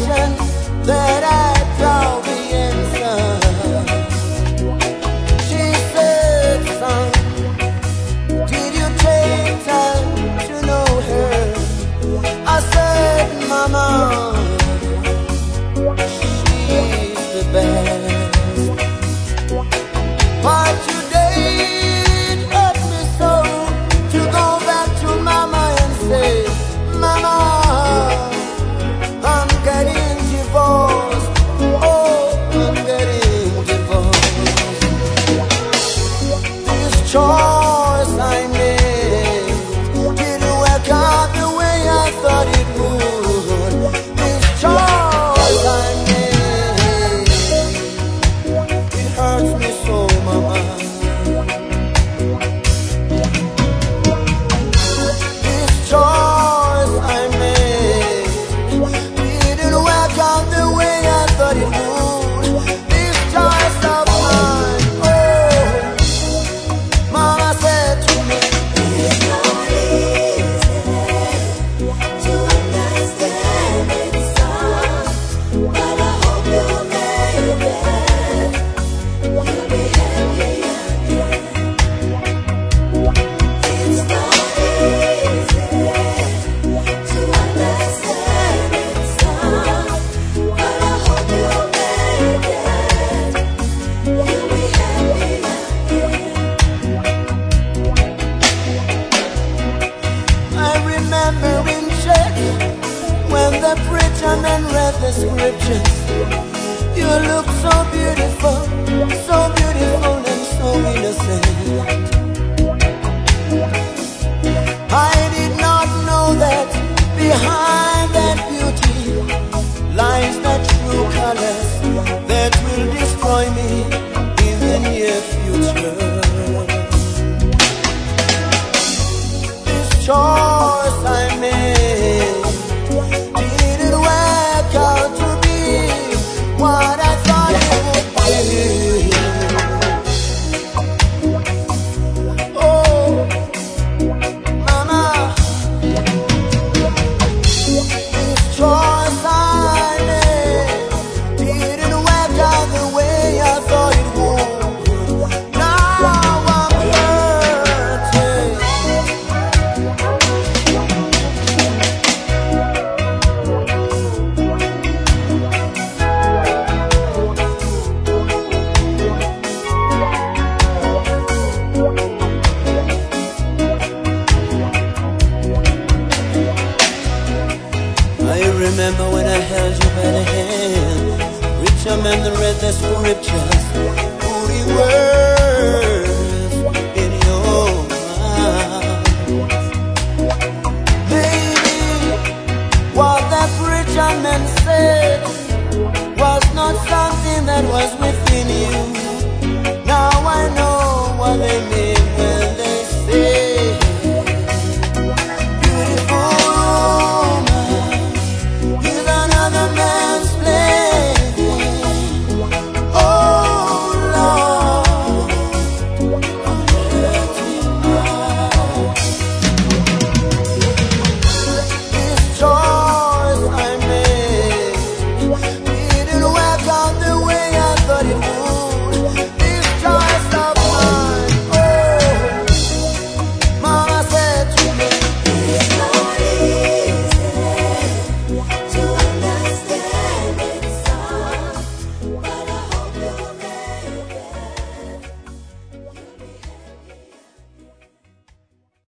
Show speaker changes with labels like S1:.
S1: question that I probably answer. She said, son, did you take time to know her? I said, mama, she's the best. But today it hurt me so to go back to mama and say, mama, I'm getting divorced. Oh, I'm getting divorced. This choice I made didn't work out the way I thought it would. This choice I made, it hurts me so, mama. This choice I made didn't work out the way I thought it would. This choice of mine, oh, mama said to me,
S2: It's not easy to understand it, son, but I hope you'll make it. You'll be happy again. It's not easy to understand it, son, but I hope you'll make it. You'll be happy again.
S1: I remember in church when the preacher man read the scriptures. You look so beautiful and so innocent. I did not know that behind that beauty lies the true colors that will destroy me in the near future. This choice I made didn't work out to be what I thought it would be. Oh, mama, this choice I made didn't work out the way I thought it would. Now I'm hurting. I remember when I held you by the hand, preacher man read the scriptures, who he were.